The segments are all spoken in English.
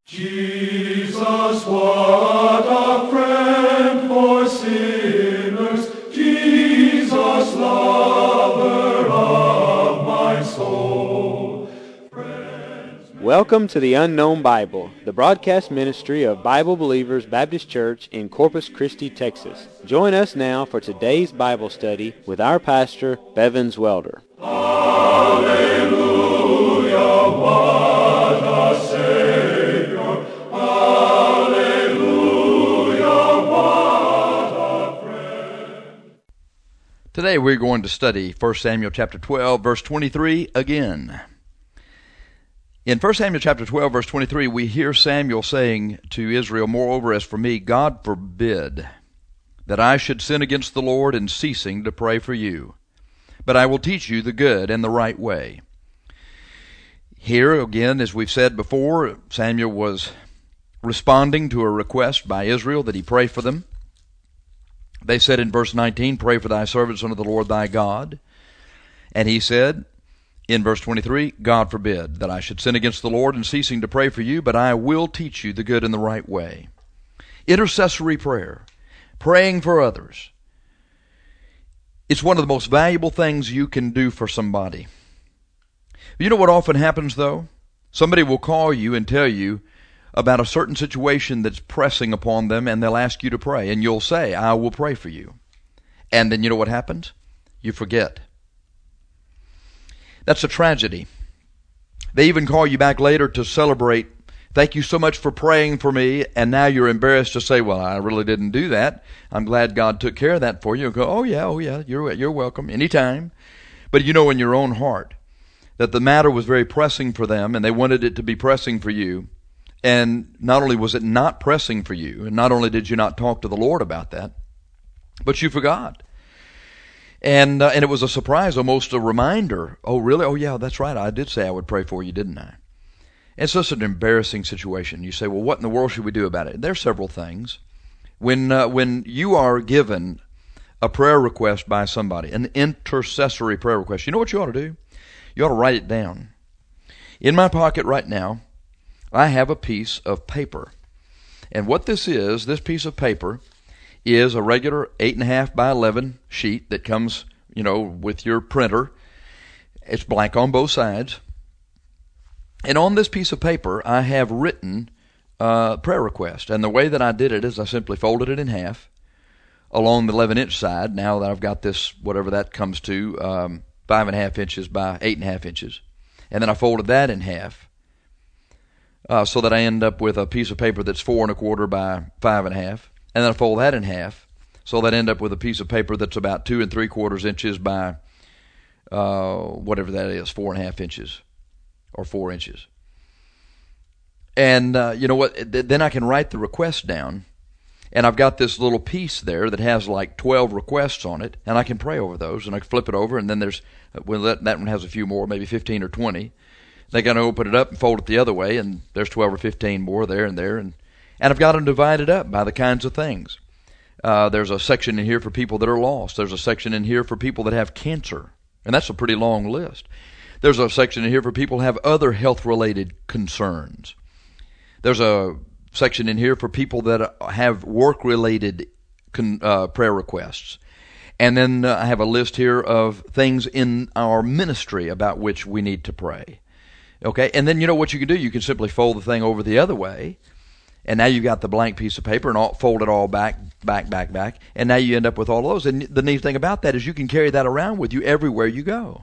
Jesus, what a friend for sinners, Jesus, lover of my soul. Welcome to the Unknown Bible, the broadcast ministry of Bible Believers Baptist Church in Corpus Christi, Texas. Join us now for today's Bible study with our pastor, Bevins Welder. Hallelujah, what a Savior. Hallelujah, what a friend. Today we're going to study 1 Samuel chapter 12, verse 23 again. In 1 Samuel chapter 12, verse 23, we hear Samuel saying to Israel, "Moreover, as for me, God forbid that I should sin against the Lord in ceasing to pray for you. But I will teach you the good and the right way." Here, again, as we've said before, Samuel was responding to a request by Israel that he pray for them. They said in verse 19, "Pray for thy servants unto the Lord thy God." And he said in verse 23, "God forbid that I should sin against the Lord in ceasing to pray for you, but I will teach you the good and the right way." Intercessory prayer, praying for others. It's one of the most valuable things you can do for somebody. You know what often happens, though? Somebody will call you and tell you about a certain situation that's pressing upon them, and they'll ask you to pray, and you'll say, "I will pray for you." And then you know what happens? You forget. That's a tragedy. They even call you back later to celebrate. "Thank you so much for praying for me," and now you're embarrassed to say, "Well, I really didn't do that. I'm glad God took care of that for you." And go, oh yeah, you're welcome, anytime. But you know in your own heart that the matter was very pressing for them, and they wanted it to be pressing for you. And not only was it not pressing for you, and not only did you not talk to the Lord about that, but you forgot. And it was a surprise, almost a reminder. "Oh, really? Oh, yeah, that's right. I did say I would pray for you, didn't I?" It's such an embarrassing situation. You say, "Well, what in the world should we do about it?" There are several things. When you are given a prayer request by somebody, an intercessory prayer request, you know what you ought to do? You ought to write it down. In my pocket right now, I have a piece of paper. And what this piece of paper is a regular 8.5 by 11 sheet that comes, with your printer. It's blank on both sides. And on this piece of paper, I have written prayer request. And the way that I did it is I simply folded it in half along the 11-inch side. Now that I've got this, whatever that comes to, 5.5 inches by 8.5 inches. And then I folded that in half so that I end up with a piece of paper that's 4.25 by 5.5. And then I fold that in half, so that I end up with a piece of paper that's about 2 3/4 inches by whatever that is, 4.5 inches or 4 inches. And you know what? Then I can write the request down, and I've got this little piece there that has like 12 requests on it, and I can pray over those, and I can flip it over, and then there's that one has a few more, maybe 15 or 20. They got to open it up and fold it the other way, and there's 12 or 15 more there, and I've got them divided up by the kinds of things. There's a section in here for people that are lost. There's a section in here for people that have cancer, and that's a pretty long list. There's a section in here for people who have other health-related concerns. There's a section in here for people that have work-related prayer requests. And then I have a list here of things in our ministry about which we need to pray. Okay, and then you know what you can do? You can simply fold the thing over the other way, and now you've got the blank piece of paper and fold it all back, and now you end up with all of those. And the neat thing about that is you can carry that around with you everywhere you go.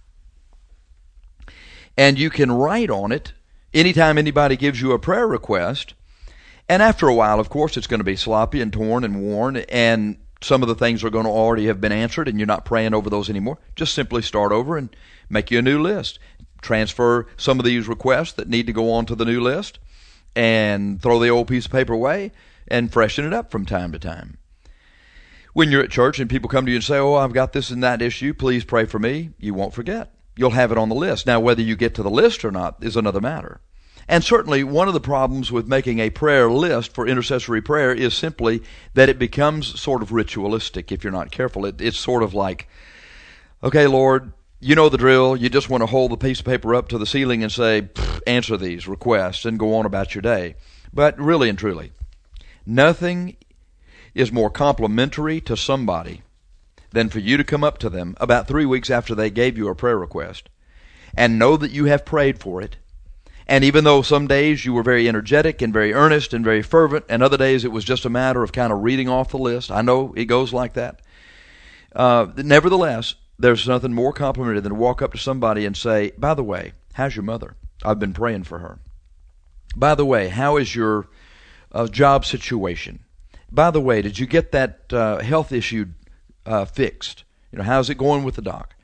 And you can write on it anytime anybody gives you a prayer request. And after a while, of course, it's going to be sloppy and torn and worn, and some of the things are going to already have been answered, and you're not praying over those anymore. Just simply start over and make you a new list. Transfer some of these requests that need to go on to the new list, and throw the old piece of paper away and freshen it up from time to time. When you're at church and people come to you and say, "Oh, I've got this and that issue, please pray for me," you won't forget. You'll have it on the list. Now, whether you get to the list or not is another matter. And certainly one of the problems with making a prayer list for intercessory prayer is simply that it becomes sort of ritualistic if you're not careful. It's sort of like, "Okay, Lord, You know the drill. You just want to hold the piece of paper up to the ceiling and say, answer these requests and go on about your day. But really and truly, nothing is more complimentary to somebody than for you to come up to them about 3 weeks after they gave you a prayer request and know that you have prayed for it. And even though some days you were very energetic and very earnest and very fervent, and other days it was just a matter of kind of reading off the list, I know it goes like that. Nevertheless, there's nothing more complimentary than to walk up to somebody and say, by the way, how's your mother? I've been praying for her. By the way, how is your job situation? By the way, did you get that health issue fixed? How's it going with the doc?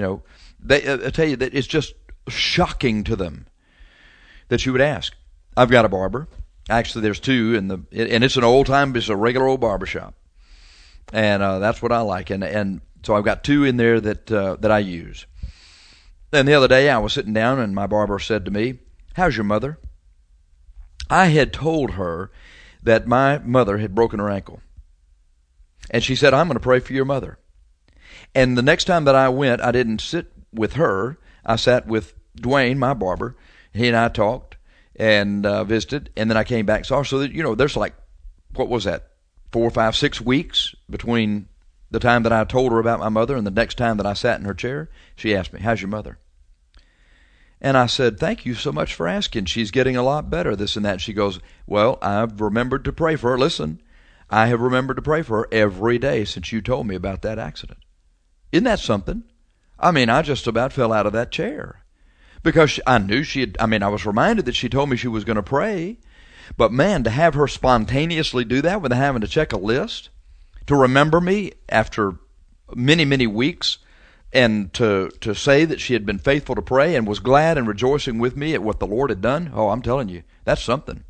I tell you that it's just shocking to them that you would ask. I've got a barber. Actually, there's two, and it's an old time. It's a regular old barber shop, and that's what I like. And so I've got two in there that I use. Then the other day I was sitting down, and my barber said to me, "How's your mother?" I had told her that my mother had broken her ankle, and she said, "I'm going to pray for your mother." And the next time that I went, I didn't sit with her. I sat with Dwayne, my barber. He and I talked and visited, and then I came back. So that, there's like, what was that, 4, 5, 6 weeks between the time that I told her about my mother and the next time that I sat in her chair. She asked me, "How's your mother?" And I said, "Thank you so much for asking. She's getting a lot better," this and that. She goes, "Well, I've remembered to pray for her." Listen, I have remembered to pray for her every day since you told me about that accident. Isn't that something? I just about fell out of that chair. Because I knew I was reminded that she told me she was going to pray. But man, to have her spontaneously do that without having to check a list, to remember me after many, many weeks, and to say that she had been faithful to pray and was glad and rejoicing with me at what the Lord had done, oh, I'm telling you, that's something.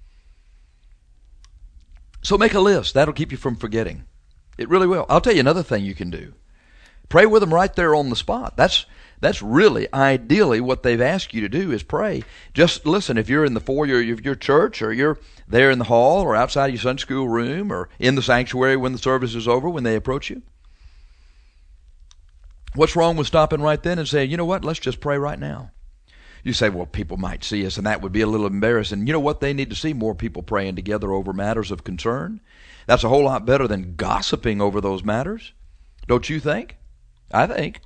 So make a list. That'll keep you from forgetting. It really will. I'll tell you another thing you can do. Pray with them right there on the spot. That's really, ideally, what they've asked you to do is pray. Just listen, if you're in the foyer of your church, or you're there in the hall, or outside your Sunday school room, or in the sanctuary when the service is over, when they approach you, what's wrong with stopping right then and saying, "You know what, let's just pray right now"? You say, "Well, people might see us, and that would be a little embarrassing." You know what? They need to see more people praying together over matters of concern. That's a whole lot better than gossiping over those matters. Don't you think? I think.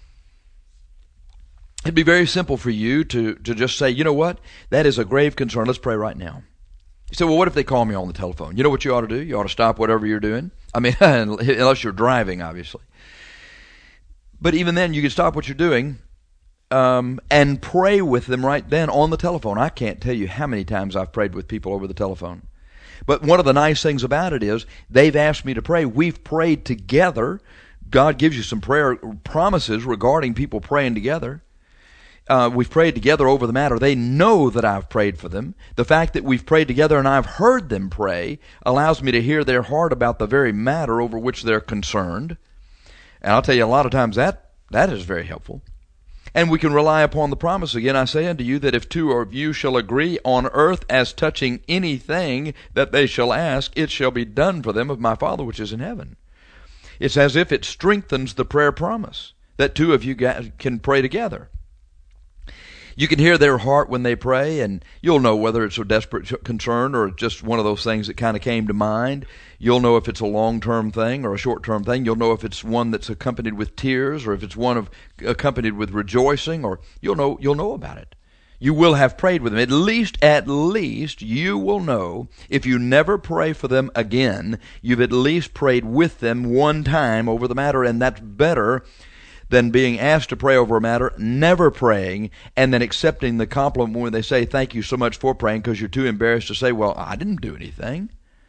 It'd be very simple for you to just say, "You know what? That is a grave concern. Let's pray right now." You say, "Well, what if they call me on the telephone?" You know what you ought to do? You ought to stop whatever you're doing. Unless you're driving, obviously. But even then, you can stop what you're doing and pray with them right then on the telephone. I can't tell you how many times I've prayed with people over the telephone. But one of the nice things about it is they've asked me to pray. We've prayed together. God gives you some prayer promises regarding people praying together. We've prayed together over the matter. They know that I've prayed for them. The fact that we've prayed together and I've heard them pray allows me to hear their heart about the very matter over which they're concerned. And I'll tell you, a lot of times that is very helpful. And we can rely upon the promise. Again, I say unto you that if two of you shall agree on earth as touching anything that they shall ask, it shall be done for them of my Father which is in heaven. It's as if it strengthens the prayer promise that two of you can pray together. You can hear their heart when they pray, and you'll know whether it's a desperate concern or just one of those things that kind of came to mind. You'll know if it's a long-term thing or a short-term thing. You'll know if it's one that's accompanied with tears or if it's one accompanied with rejoicing, or you'll know about it. You will have prayed with them. At least you will know, if you never pray for them again, you've at least prayed with them one time over the matter, and that's better than being asked to pray over a matter, never praying, and then accepting the compliment when they say, "Thank you so much for praying," because you're too embarrassed to say, "Well, I didn't do anything."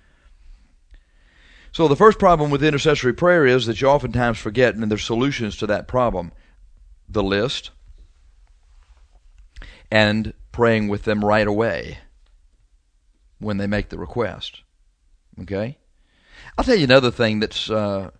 So the first problem with intercessory prayer is that you oftentimes forget, and there's solutions to that problem. The list, and praying with them right away when they make the request. Okay? I'll tell you another thing that's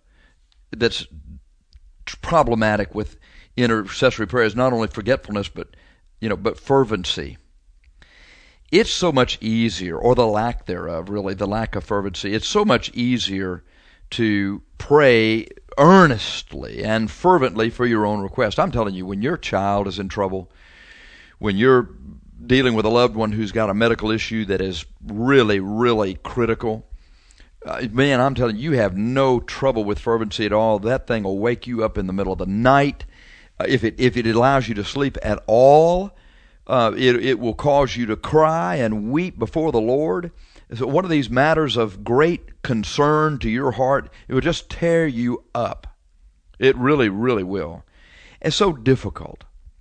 problematic with intercessory prayer is not only forgetfulness, but fervency. It's so much easier, or the lack thereof, really, the lack of fervency. It's so much easier to pray earnestly and fervently for your own request. I'm telling you, when your child is in trouble, when you're dealing with a loved one who's got a medical issue that is really, really critical, man, I'm telling you, you have no trouble with fervency at all. That thing will wake you up in the middle of the night. If it allows you to sleep at all, it will cause you to cry and weep before the Lord. So one of these matters of great concern to your heart, it will just tear you up. It really, really will. It's so difficult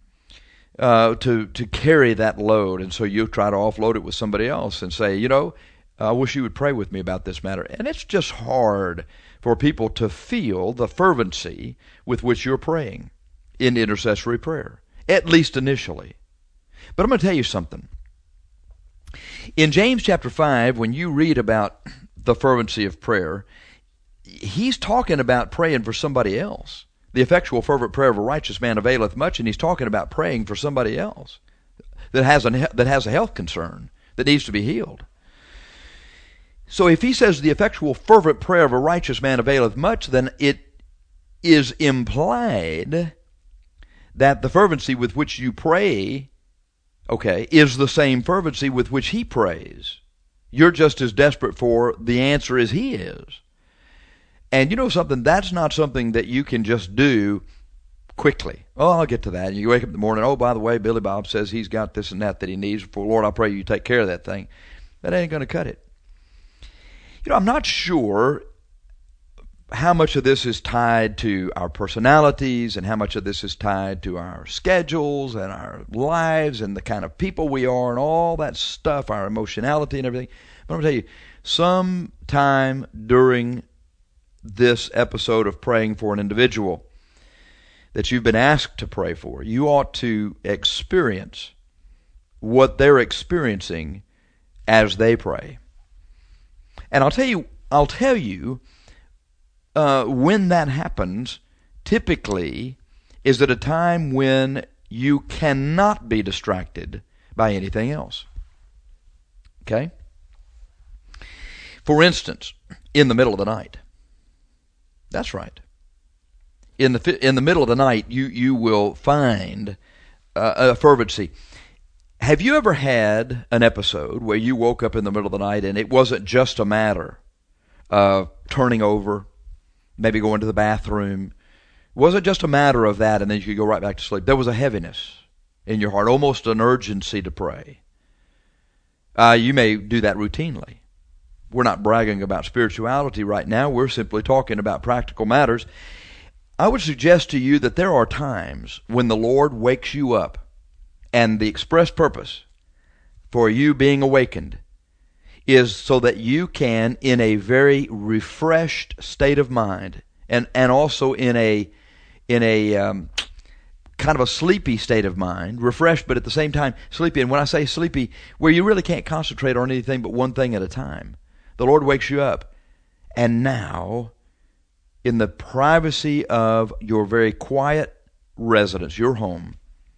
to carry that load, and so you try to offload it with somebody else and say, I wish you would pray with me about this matter. And it's just hard for people to feel the fervency with which you're praying in intercessory prayer, at least initially. But I'm going to tell you something. In James chapter 5, when you read about the fervency of prayer, he's talking about praying for somebody else. The effectual fervent prayer of a righteous man availeth much, and he's talking about praying for somebody else that has a health concern that needs to be healed. So if he says the effectual fervent prayer of a righteous man availeth much, then it is implied that the fervency with which you pray, is the same fervency with which he prays. You're just as desperate for the answer as he is. And you know something? That's not something that you can just do quickly. Oh, I'll get to that. You wake up in the morning, by the way, Billy Bob says he's got this and that he needs. For Lord, I pray you take care of that thing. That ain't going to cut it. I'm not sure how much of this is tied to our personalities and how much of this is tied to our schedules and our lives and the kind of people we are and all that stuff, our emotionality and everything. But I'm going to tell you, sometime during this episode of praying for an individual that you've been asked to pray for, you ought to experience what they're experiencing as they pray. And I'll tell you, when that happens, typically is at a time when you cannot be distracted by anything else. Okay? For instance, in the middle of the night. That's right. In the middle of the night, you will find a fervency. Have you ever had an episode where you woke up in the middle of the night and it wasn't just a matter of turning over, maybe going to the bathroom? It wasn't just a matter of that and then you could go right back to sleep. There was a heaviness in your heart, almost an urgency to pray. You may do that routinely. We're not bragging about spirituality right now. We're simply talking about practical matters. I would suggest to you that there are times when the Lord wakes you up, and the express purpose for you being awakened is so that you can, in a very refreshed state of mind, and also in a kind of a sleepy state of mind, refreshed but at the same time sleepy. And when I say sleepy, where you really can't concentrate on anything but one thing at a time, the Lord wakes you up. And now, in the privacy of your very quiet residence, your home,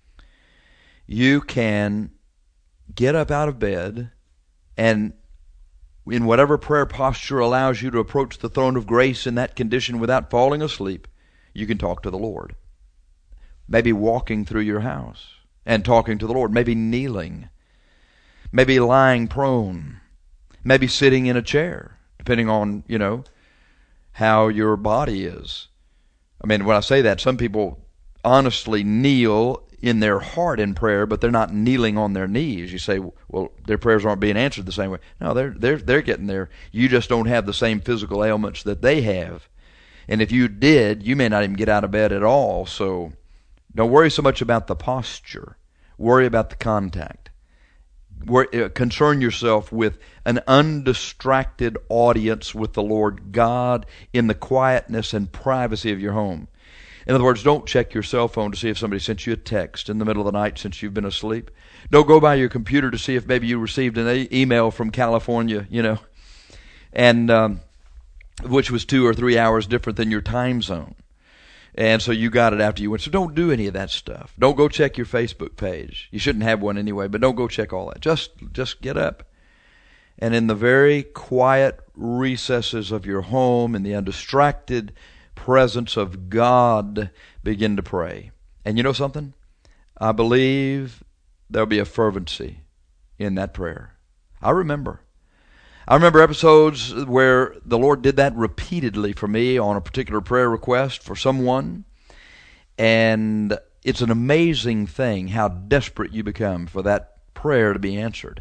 you can get up out of bed and in whatever prayer posture allows you to approach the throne of grace in that condition without falling asleep, you can talk to the Lord. Maybe walking through your house and talking to the Lord. Maybe kneeling. Maybe lying prone. Maybe sitting in a chair, depending on, how your body is. I mean, when I say that, some people honestly kneel in their heart in prayer, but they're not kneeling on their knees. You say, well, their prayers aren't being answered the same way. No, they're getting there. You just don't have the same physical ailments that they have. And if you did, you may not even get out of bed at all. So don't worry so much about the posture. Worry about the contact. Concern yourself with an undistracted audience with the Lord God in the quietness and privacy of your home. In other words, don't check your cell phone to see if somebody sent you a text in the middle of the night since you've been asleep. Don't go by your computer to see if maybe you received an email from California, and which was 2 or 3 hours different than your time zone. And so you got it after you went. So don't do any of that stuff. Don't go check your Facebook page. You shouldn't have one anyway, but don't go check all that. Just get up. And in the very quiet recesses of your home, in the undistracted presence of God, begin to pray. And you know something? I believe there'll be a fervency in that prayer. I remember episodes where the Lord did that repeatedly for me on a particular prayer request for someone. And it's an amazing thing how desperate you become for that prayer to be answered.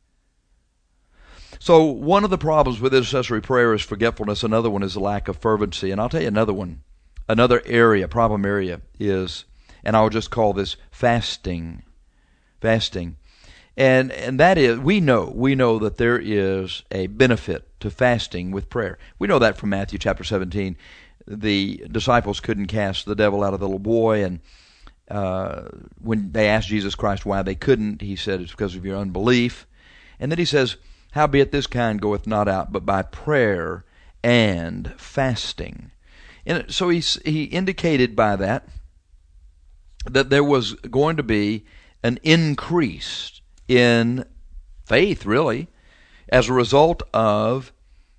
So one of the problems with intercessory prayer is forgetfulness. Another one is a lack of fervency. And I'll tell you another one. Another problem area is, and I'll just call this fasting. Fasting. And that is, we know that there is a benefit to fasting with prayer. We know that from Matthew chapter 17. The disciples couldn't cast the devil out of the little boy, and when they asked Jesus Christ why they couldn't, he said it's because of your unbelief. And then he says, howbeit this kind goeth not out, but by prayer and fasting. And so he indicated by that there was going to be an increase in faith, really, as a result of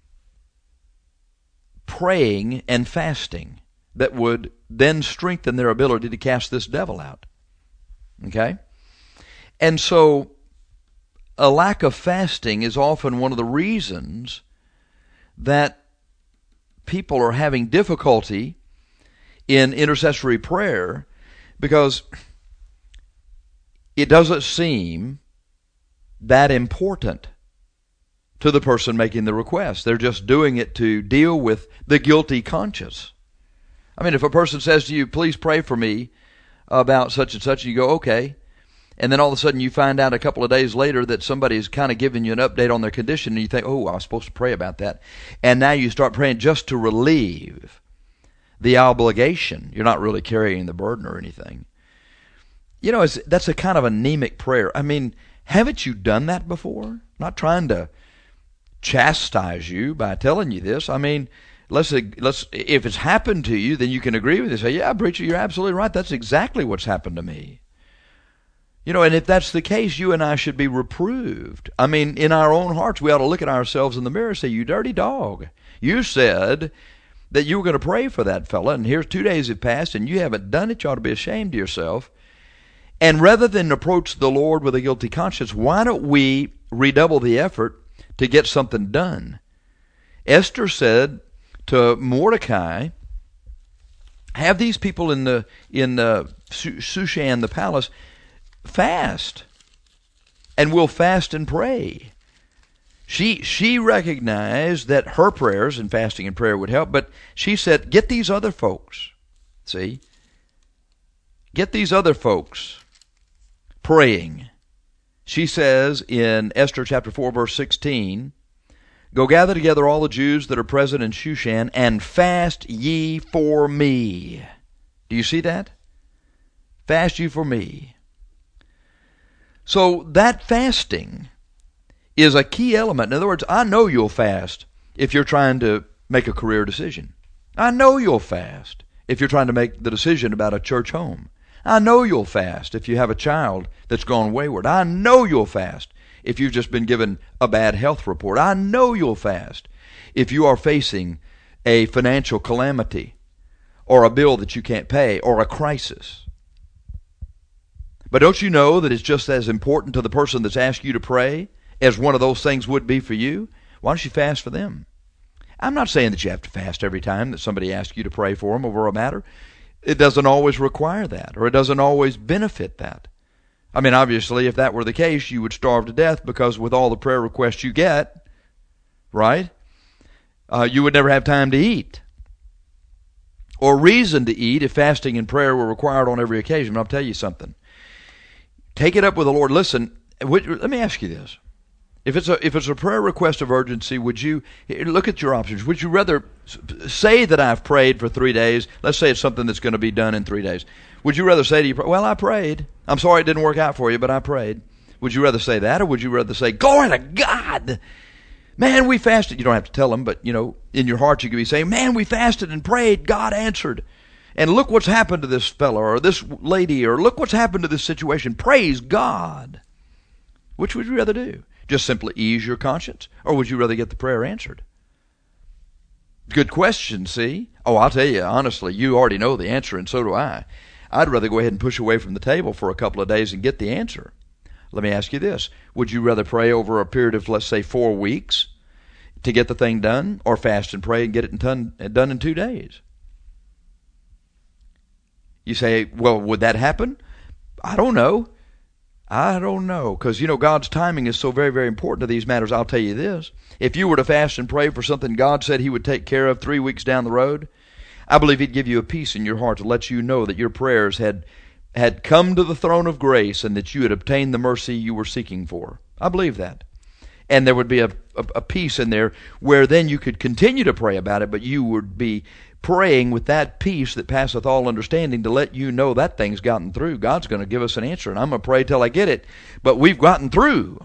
praying and fasting that would then strengthen their ability to cast this devil out. Okay? And so a lack of fasting is often one of the reasons that people are having difficulty in intercessory prayer, because it doesn't seem that important to the person making the request. They're just doing it to deal with the guilty conscience. I mean, if a person says to you, please pray for me about such and such, and you go, okay. And then all of a sudden you find out a couple of days later that somebody's kind of giving you an update on their condition, and you think, oh, I was supposed to pray about that. And now you start praying just to relieve the obligation. You're not really carrying the burden or anything. You know, that's a kind of anemic prayer. I mean, haven't you done that before? I'm not trying to chastise you by telling you this. I mean, let's if it's happened to you, then you can agree with it. Say, yeah, preacher, you're absolutely right. That's exactly what's happened to me. You know, and if that's the case, you and I should be reproved. I mean, in our own hearts, we ought to look at ourselves in the mirror and say, you dirty dog. You said that you were going to pray for that fella, and here's 2 days have passed, and you haven't done it. You ought to be ashamed of yourself. And rather than approach the Lord with a guilty conscience, why don't we redouble the effort to get something done? Esther said to Mordecai, have these people in Shushan, the palace, fast, and we'll fast and pray. She recognized that her prayers and fasting and prayer would help, but she said, get these other folks, get these other folks praying. She says in Esther chapter 4, verse 16, go gather together all the Jews that are present in Shushan, and fast ye for me. Do you see that? Fast ye for me. So that fasting is a key element. In other words, I know you'll fast if you're trying to make a career decision. I know you'll fast if you're trying to make the decision about a church home. I know you'll fast if you have a child that's gone wayward. I know you'll fast if you've just been given a bad health report. I know you'll fast if you are facing a financial calamity or a bill that you can't pay or a crisis. But don't you know that it's just as important to the person that's asked you to pray as one of those things would be for you? Why don't you fast for them? I'm not saying that you have to fast every time that somebody asks you to pray for them over a matter. It doesn't always require that, or it doesn't always benefit that. I mean, obviously, if that were the case, you would starve to death, because with all the prayer requests you get, right, you would never have time to eat or reason to eat if fasting and prayer were required on every occasion. But I'll tell you something. Take it up with the Lord. Listen, let me ask you this. If it's a prayer request of urgency, would you look at your options? Would you rather say that I've prayed for 3 days? Let's say it's something that's going to be done in 3 days. Would you rather say to you, well, I prayed. I'm sorry it didn't work out for you, but I prayed. Would you rather say that, or would you rather say, glory to God, man, we fasted? You don't have to tell them, but in your heart you could be saying, man, we fasted and prayed, God answered. And look what's happened to this fellow or this lady, or look what's happened to this situation. Praise God. Which would you rather do? Just simply ease your conscience? Or would you rather get the prayer answered? Good question, see? Oh, I'll tell you, honestly, you already know the answer, and so do I. I'd rather go ahead and push away from the table for a couple of days and get the answer. Let me ask you this. Would you rather pray over a period of, let's say, 4 weeks to get the thing done, or fast and pray and get it done in 2 days? You say, well, would that happen? I don't know. Because, God's timing is so very, very important to these matters. I'll tell you this. If you were to fast and pray for something God said He would take care of 3 weeks down the road, I believe He'd give you a peace in your heart to let you know that your prayers had come to the throne of grace and that you had obtained the mercy you were seeking for. I believe that. And there would be a peace in there where then you could continue to pray about it, but you would be praying with that peace that passeth all understanding to let you know that thing's gotten through. God's going to give us an answer, and I'm going to pray till I get it, but we've gotten through.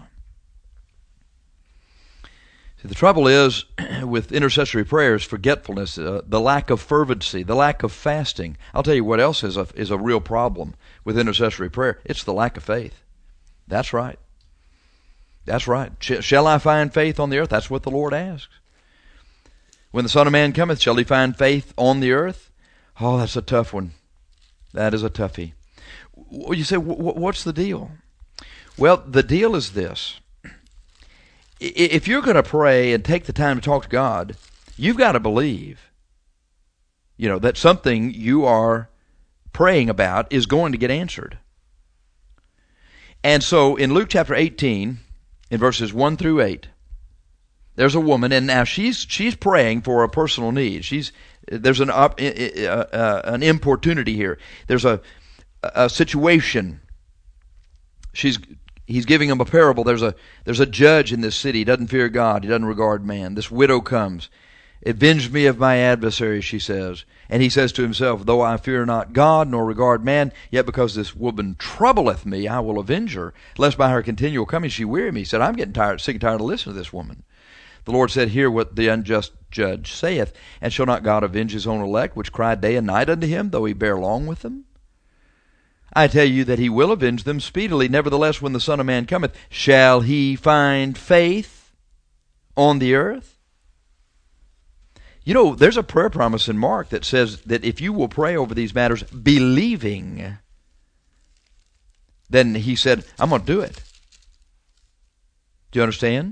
See, the trouble is with intercessory prayers, forgetfulness, the lack of fervency, the lack of fasting. I'll tell you what else is a real problem with intercessory prayer. It's the lack of faith. That's right. That's right. Shall I find faith on the earth? That's what the Lord asks. When the Son of Man cometh, shall He find faith on the earth? Oh, that's a tough one. That is a toughie. You say, what's the deal? Well, the deal is this. If you're going to pray and take the time to talk to God, you've got to believe, that something you are praying about is going to get answered. And so in Luke chapter 18, in verses 1 through 8, there's a woman, and now she's praying for a personal need. There's an importunity here. There's a situation. He's giving him a parable. There's a judge in this city. He doesn't fear God. He doesn't regard man. This widow comes. Avenge me of my adversary, she says. And he says to himself, though I fear not God, nor regard man, yet because this woman troubleth me, I will avenge her, lest by her continual coming she weary me. He said, I'm getting sick and tired of listening to this woman. The Lord said, hear what the unjust judge saith, and shall not God avenge His own elect, which cry day and night unto Him, though He bear long with them? I tell you that He will avenge them speedily. Nevertheless, when the Son of Man cometh, shall He find faith on the earth? There's a prayer promise in Mark that says that if you will pray over these matters believing, then He said, I'm going to do it. Do you understand?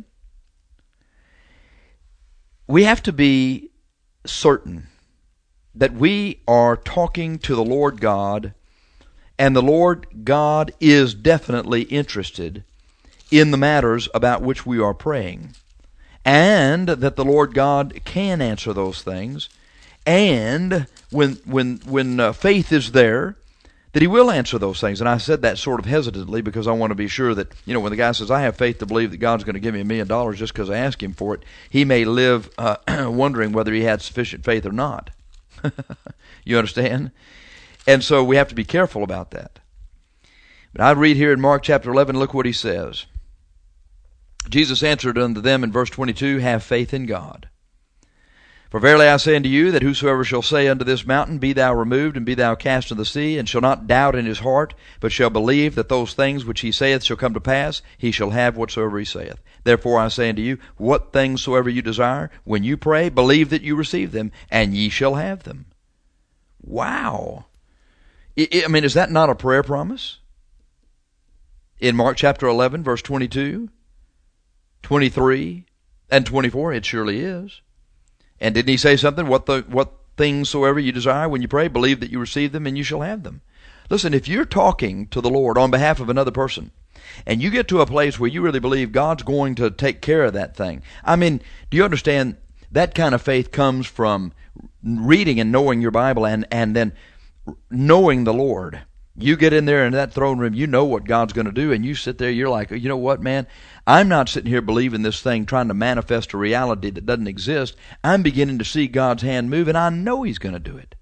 We have to be certain that we are talking to the Lord God, and the Lord God is definitely interested in the matters about which we are praying, and that the Lord God can answer those things, and when faith is there, that He will answer those things. And I said that sort of hesitantly because I want to be sure that, when the guy says, I have faith to believe that God's going to give me $1 million just because I ask Him for it, he may live wondering whether he had sufficient faith or not. You understand? And so we have to be careful about that. But I read here in Mark chapter 11, look what He says. Jesus answered unto them in verse 22, have faith in God. For verily I say unto you, that whosoever shall say unto this mountain, be thou removed, and be thou cast into the sea, and shall not doubt in his heart, but shall believe that those things which he saith shall come to pass, he shall have whatsoever he saith. Therefore I say unto you, what things soever you desire, when you pray, believe that you receive them, and ye shall have them. Wow. Is that not a prayer promise? In Mark chapter 11, verse 22, 23, and 24, it surely is. And didn't He say something? What things soever you desire when you pray, believe that you receive them, and you shall have them. Listen, if you're talking to the Lord on behalf of another person, and you get to a place where you really believe God's going to take care of that thing, do you understand that kind of faith comes from reading and knowing your Bible and then knowing the Lord. You get in there in that throne room, you know what God's going to do, and you sit there, you're like, you know what, man? I'm not sitting here believing this thing, trying to manifest a reality that doesn't exist. I'm beginning to see God's hand move, and I know He's going to do it.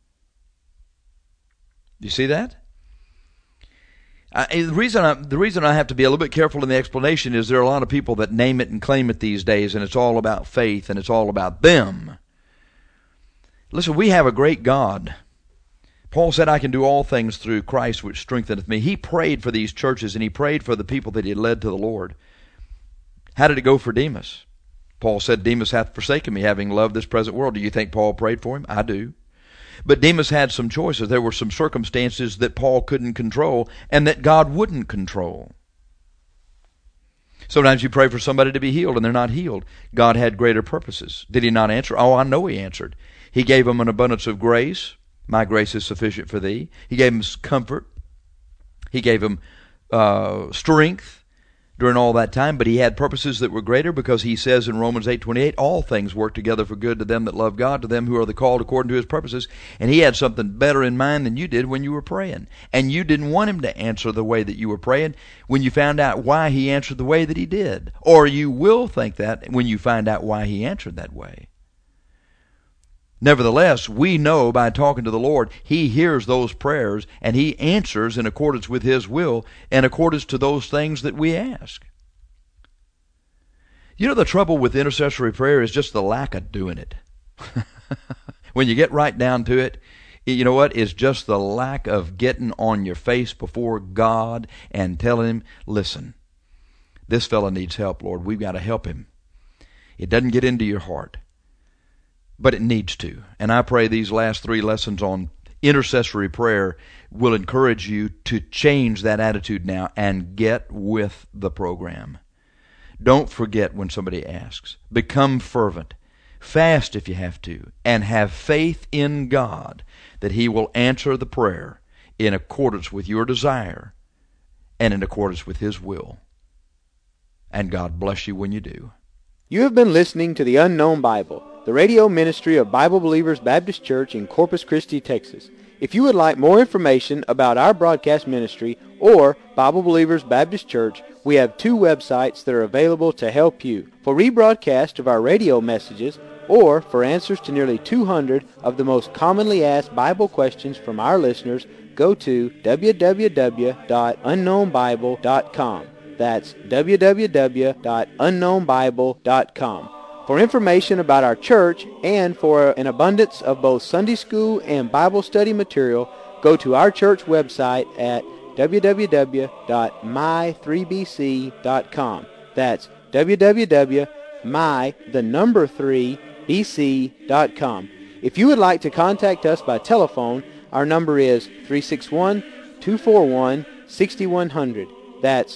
Do you see that? The reason I have to be a little bit careful in the explanation is there are a lot of people that name it and claim it these days, and it's all about faith, and it's all about them. Listen, we have a great God. Paul said, I can do all things through Christ which strengtheneth me. He prayed for these churches, and he prayed for the people that he had led to the Lord. How did it go for Demas? Paul said, Demas hath forsaken me, having loved this present world. Do you think Paul prayed for him? I do. But Demas had some choices. There were some circumstances that Paul couldn't control and that God wouldn't control. Sometimes you pray for somebody to be healed and they're not healed. God had greater purposes. Did he not answer? Oh, I know he answered. He gave them an abundance of grace. My grace is sufficient for thee. He gave them comfort. He gave them strength during all that time, but he had purposes that were greater, because he says in Romans 8:28, all things work together for good to them that love God, to them who are the called according to his purposes. And he had something better in mind than you did when you were praying. And you didn't want him to answer the way that you were praying when you found out why he answered the way that he did. Or you will think that when you find out why he answered that way. Nevertheless, we know by talking to the Lord, he hears those prayers and he answers in accordance with his will and accordance to those things that we ask. You know, the trouble with intercessory prayer is just the lack of doing it. When you get right down to it, you know what? It's just the lack of getting on your face before God and telling him, listen, this fella needs help, Lord. We've got to help him. It doesn't get into your heart, but it needs to. And I pray these last 3 lessons on intercessory prayer will encourage you to change that attitude now and get with the program. Don't forget when somebody asks. Become fervent. Fast if you have to. And have faith in God that he will answer the prayer in accordance with your desire and in accordance with his will. And God bless you when you do. You have been listening to The Unknown Bible, the radio ministry of Bible Believers Baptist Church in Corpus Christi, Texas. If you would like more information about our broadcast ministry or Bible Believers Baptist Church, we have 2 websites that are available to help you. For rebroadcast of our radio messages, or for answers to nearly 200 of the most commonly asked Bible questions from our listeners, go to www.unknownbible.com. That's www.unknownbible.com. For information about our church and for an abundance of both Sunday school and Bible study material, go to our church website at www.my3bc.com. That's www.my3bc.com. If you would like to contact us by telephone, our number is 361-241-6100. That's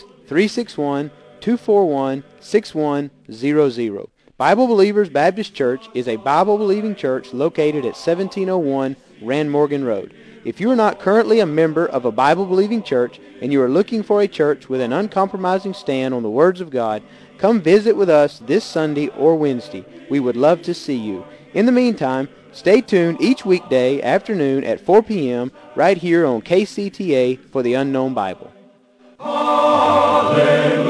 361-241-6100. Bible Believers Baptist Church is a Bible-believing church located at 1701 Rand Morgan Road. If you are not currently a member of a Bible-believing church and you are looking for a church with an uncompromising stand on the words of God, come visit with us this Sunday or Wednesday. We would love to see you. In the meantime, stay tuned each weekday afternoon at 4 p.m. right here on KCTA for the Unknown Bible. Hallelujah.